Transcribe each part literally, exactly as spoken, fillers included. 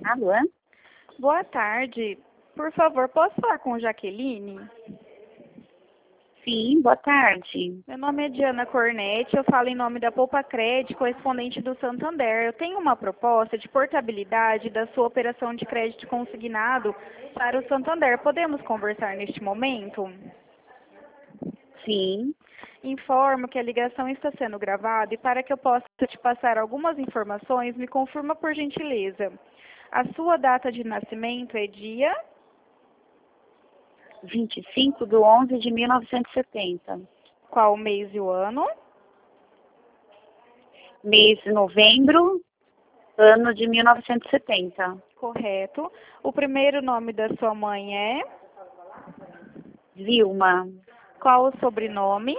Alô? Boa tarde. Por favor, posso falar com Jaqueline? Sim, boa tarde. Meu nome é Diana Cornetti, eu falo em nome da Poupa Crédito, correspondente do Santander. Eu tenho uma proposta de portabilidade da sua operação de crédito consignado para o Santander. Podemos conversar neste momento? Sim, Informo que a ligação está sendo gravada e para que eu possa te passar algumas informações, me confirma por gentileza. A sua data de nascimento é dia vinte e cinco de onze de mil novecentos e setenta. qual o mês e o ano? Mês de novembro, ano de mil novecentos e setenta. Correto. O primeiro nome da sua mãe é? Vilma. Qual o sobrenome?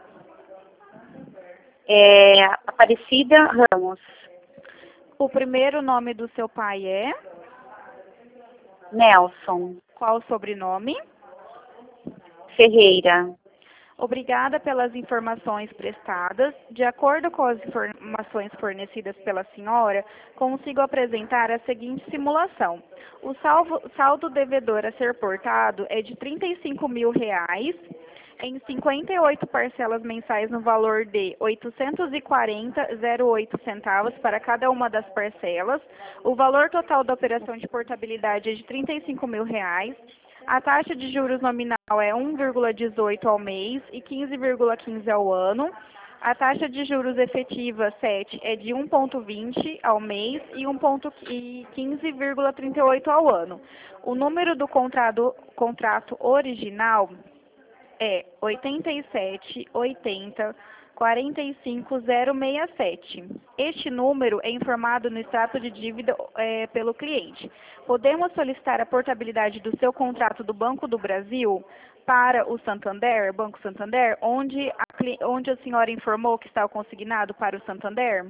É, Aparecida Ramos. O primeiro nome do seu pai é? Nelson Qual o sobrenome? Ferreira. Obrigada pelas informações prestadas. De acordo com as informações fornecidas pela senhora, consigo apresentar a seguinte simulação. O salvo, saldo devedor a ser portado é de trinta e cinco mil reais, em cinquenta e oito parcelas mensais no valor de oitocentos e quarenta reais e zero oito centavos para cada uma das parcelas. O valor total da operação de portabilidade é de trinta e cinco mil reais. A taxa de juros nominal é um vírgula dezoito ao mês e quinze vírgula quinze ao ano. A taxa de juros efetiva sete é de um vírgula vinte ao mês e um e quinze vírgula trinta e oito ao ano. O número do contrato, contrato original é oitenta e sete oitenta quarenta e cinco zero sessenta e sete. Este número é informado no extrato de dívida é, pelo cliente. Podemos solicitar a portabilidade do seu contrato do Banco do Brasil para o Santander, Banco Santander, onde a, onde a senhora informou que está consignado para o Santander?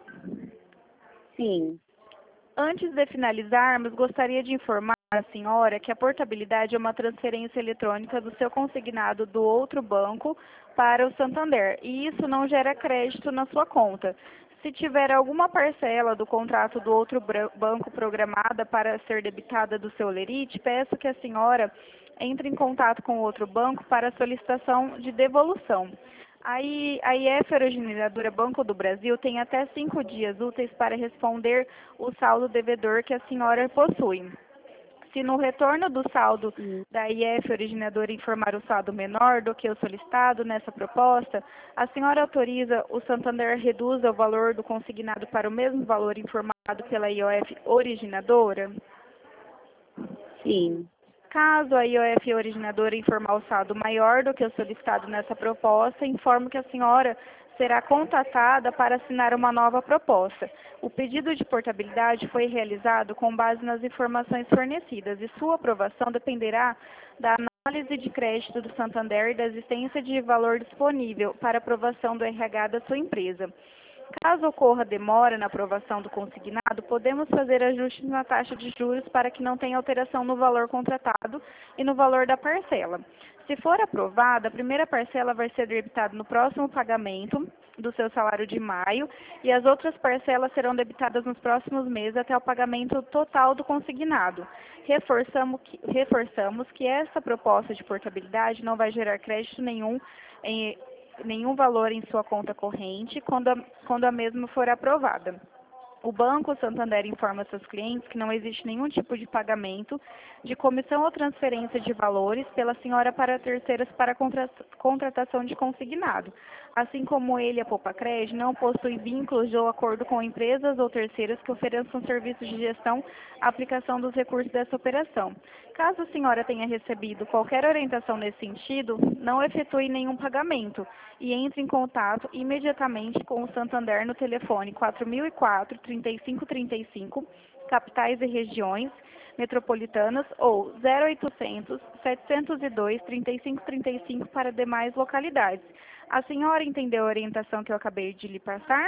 Sim. Antes de finalizarmos, gostaria de informar a senhora que a portabilidade é uma transferência eletrônica do seu consignado do outro banco para o Santander, e isso não gera crédito na sua conta. Se tiver alguma parcela do contrato do outro banco programada para ser debitada do seu lerite, peço que a senhora entre em contato com o outro banco para solicitação de devolução. Aí, a I F Originadora Banco do Brasil tem até cinco dias úteis para responder o saldo devedor que a senhora possui. Se no retorno do saldo da I F Originadora informar o saldo menor do que o solicitado nessa proposta, a senhora autoriza o Santander reduza o valor do consignado para o mesmo valor informado pela I O F Originadora? Sim. Caso a I O F originadora informar o saldo maior do que o solicitado nessa proposta, informo que a senhora será contatada para assinar uma nova proposta. O pedido de portabilidade foi realizado com base nas informações fornecidas e sua aprovação dependerá da análise de crédito do Santander e da existência de valor disponível para aprovação do R H da sua empresa. Caso ocorra demora na aprovação do consignado, podemos fazer ajustes na taxa de juros para que não tenha alteração no valor contratado e no valor da parcela. Se for aprovada, a primeira parcela vai ser debitada no próximo pagamento do seu salário de maio e as outras parcelas serão debitadas nos próximos meses até o pagamento total do consignado. Reforçamos que, reforçamos que essa proposta de portabilidade não vai gerar crédito nenhum em nenhum valor em sua conta corrente quando a, quando a mesma for aprovada. O Banco Santander informa seus clientes que não existe nenhum tipo de pagamento de comissão ou transferência de valores pela senhora para terceiras para contra, contratação de consignado. Assim como ele, a Poupa Crédito, não possui vínculos ou acordo com empresas ou terceiras que ofereçam serviços de gestão à aplicação dos recursos dessa operação. Caso a senhora tenha recebido qualquer orientação nesse sentido, não efetue nenhum pagamento e entre em contato imediatamente com o Santander no telefone quatro mil e quatro, trinta e cinco trinta e cinco, capitais e regiões metropolitanas ou zero oitocentos, setecentos e dois, trinta e cinco trinta e cinco para demais localidades. A senhora entendeu a orientação que eu acabei de lhe passar?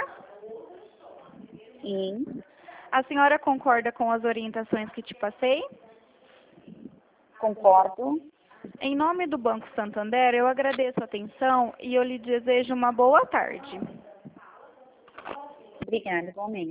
Sim. A senhora concorda com as orientações que te passei? Concordo. Em nome do Banco Santander, eu agradeço a atenção e eu lhe desejo uma boa tarde. Obrigada, igualmente.